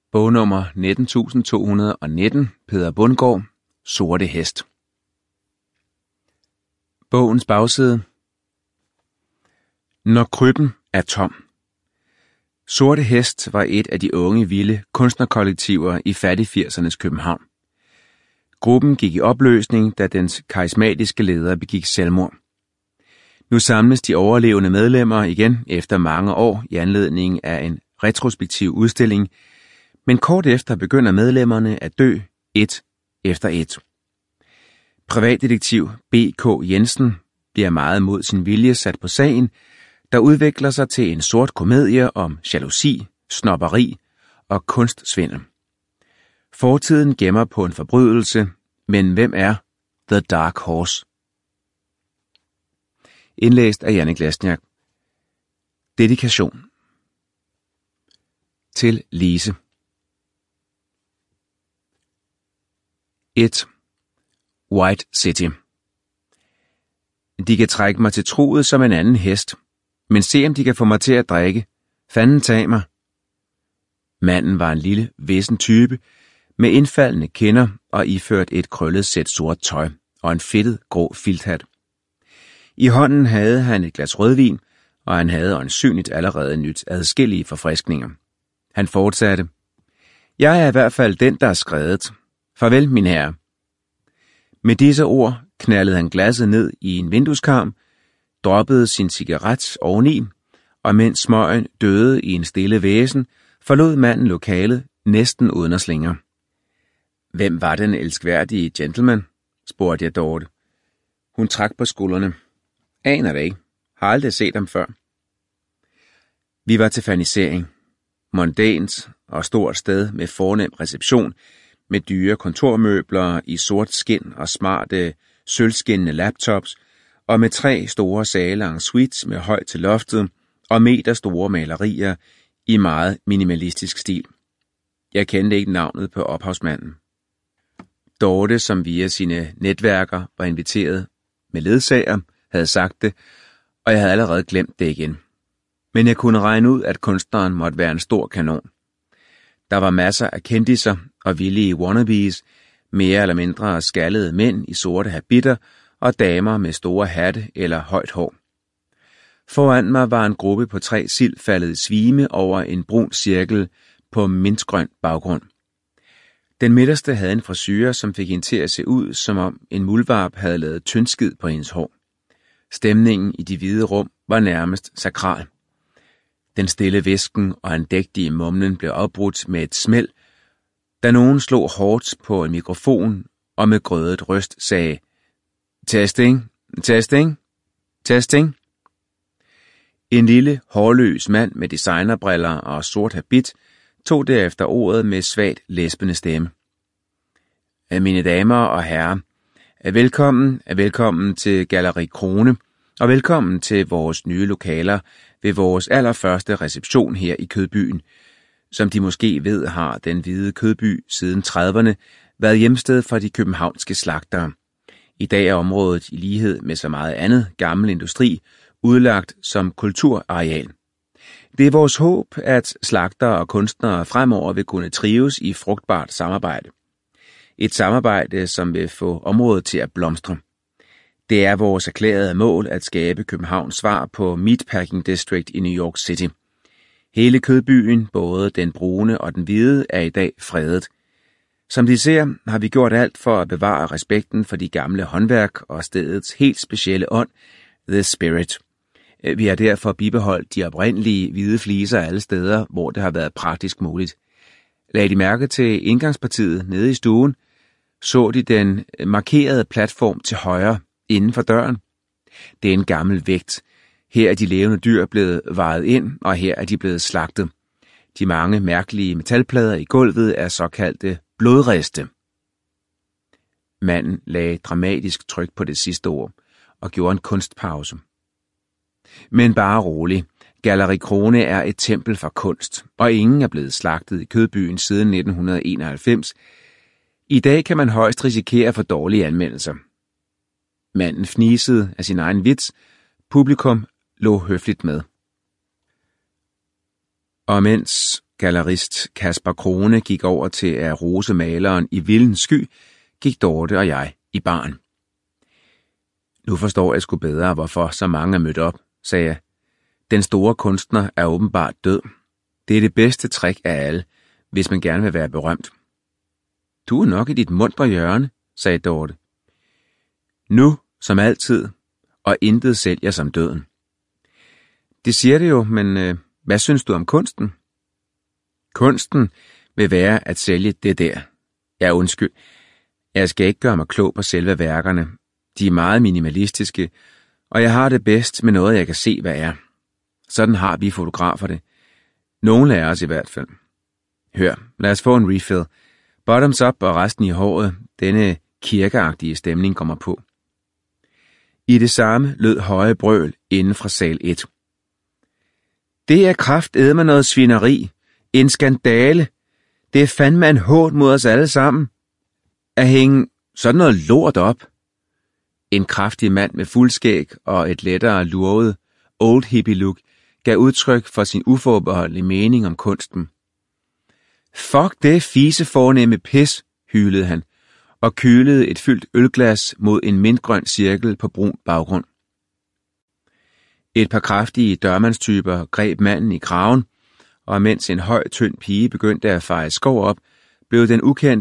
Bognummer 19219, Peder Bundgaard, Sorte Hest. Bogens bagside. Når krybben er tom. Sorte Hest var et af de unge, vilde kunstnerkollektiver i fattig-80'ernes København. Gruppen gik i opløsning, da dens karismatiske leder begik selvmord. Nu samles de overlevende medlemmer igen efter mange år i anledning af en retrospektiv udstilling, men kort efter begynder medlemmerne at dø et efter et. Privatdetektiv B.K. Jensen bliver meget mod sin vilje sat på sagen, der udvikler sig til en sort komedie om jalousi, snobberi og kunstsvindel. Fortiden gemmer på en forbrydelse, men hvem er The Dark Horse? Indlæst af Jannik Lesniak. Dedikation. Til Lise. 1. White City. De kan trække mig til truget som en anden hest, men se om de kan få mig til at drikke. Fanden tag mig. Manden var en lille, vissen type, med indfaldende kinder og iført et krøllet sæt sort tøj og en fedtet grå filthat. I hånden havde han et glas rødvin, og han havde øjensynligt allerede nyt adskillige forfriskninger. Han fortsatte: Jeg er i hvert fald den, der er skredet. Farvel, min herre. Med disse ord knaldede han glasset ned i en vindueskarm, droppede sin cigaret oveni, og mens smøgen døde i en stille væsen, forlod manden lokalet næsten uden at slingre. Hvem var den elskværdige gentleman? Spurgte jeg Dorte. Hun trak på skuldrene. Aner det ikke. Har aldrig set ham før. Vi var til fernisering. Mondænt og stort sted med fornem reception, med dyre kontormøbler i sort skind og smarte, sølvskinnende laptops, og med 3 store sale en suites med højt til loftet og meter store malerier i meget minimalistisk stil. Jeg kendte ikke navnet på ophavsmanden. Dorte, som via sine netværker var inviteret med ledsager, havde sagt det, og jeg havde allerede glemt det igen. Men jeg kunne regne ud, at kunstneren måtte være en stor kanon. Der var masser af kendiser og villige wannabes, mere eller mindre skaldede mænd i sorte habitter og damer med store hatte eller højt hår. Foran mig var en gruppe på 3 sild faldet i svime over en brun cirkel på mintgrøn baggrund. Den midterste havde en frisure, som fik hende til at se ud, som om en muldvarp havde lavet tyndskid på hendes hår. Stemningen i de hvide rum var nærmest sakral. Den stille hvisken og andægtige mumlen blev afbrudt med et smæld, da nogen slog hårdt på en mikrofon og med grødet røst sagde: Testing, testing, testing. En lille, hårløs mand med designerbriller og sort habit tog derefter ordet med svagt læspende stemme. Mine damer og herrer, velkommen til Galleri Krone, og velkommen til vores nye lokaler ved vores allerførste reception her i Kødbyen. Som de måske ved, har den hvide Kødby siden 30'erne været hjemsted for de københavnske slagtere. I dag er området i lighed med så meget andet gammel industri udlagt som kulturareal. Det er vores håb, at slagtere og kunstnere fremover vil kunne trives i frugtbart samarbejde. Et samarbejde, som vil få området til at blomstre. Det er vores erklærede mål at skabe Københavns svar på Meatpacking District i New York City. Hele Kødbyen, både den brune og den hvide, er i dag fredet. Som de ser, har vi gjort alt for at bevare respekten for de gamle håndværk og stedets helt specielle ånd, The Spirit. Vi har derfor bibeholdt de oprindelige hvide fliser alle steder, hvor det har været praktisk muligt. Lagde de mærke til indgangspartiet nede i stuen, så de den markerede platform til højre inden for døren. Det er en gammel vægt. Her er de levende dyr blevet vejet ind, og her er de blevet slagtet. De mange mærkelige metalplader i gulvet er såkaldte blodriste. Manden lagde dramatisk tryk på det sidste ord og gjorde en kunstpause. Men bare rolig. Galleri Krone er et tempel for kunst, og ingen er blevet slagtet i Kødbyen siden 1991. I dag kan man højst risikere for dårlige anmeldelser. Manden fnisede af sin egen vits. Publikum lå høfligt med. Og mens gallerist Kasper Krone gik over til at rose maleren i Vildens sky, gik Dorte og jeg i baren. Nu forstår jeg sgu bedre, hvorfor så mange er mødt op, sagde jeg. Den store kunstner er åbenbart død. Det er det bedste trick af alle, hvis man gerne vil være berømt. Du er nok i dit muntre hjørne, sagde Dorte. Nu, som altid, og intet sælger som døden. Det siger det jo, men hvad synes du om kunsten? Kunsten vil være at sælge det der. Ja, undskyld. Jeg skal ikke gøre mig klog på selve værkerne. De er meget minimalistiske, og jeg har det bedst med noget, jeg kan se, hvad er. Sådan har vi fotografer det. Nogle af os i hvert fald. Hør, lad os få en refill. Bottoms up og resten i håret. Denne kirkeagtige stemning kommer på. I det samme lød høje brøl inden fra sal 1. Det er kraftedme noget svineri. En skandale. Det er fandme en hån mod os alle sammen. At hænge sådan noget lort op. En kraftig mand med fuldskæg og et lettere lurvet old hippie look gav udtryk for sin uforbeholdne mening om kunsten. Fuck det fisefornemme pis, hylede han, og kølede et fyldt ølglas mod en mintgrøn cirkel på brun baggrund. Et par kraftige dørmandstyper greb manden i kraven, og mens en høj, tynd pige begyndte at feje skov op, blev den ukendte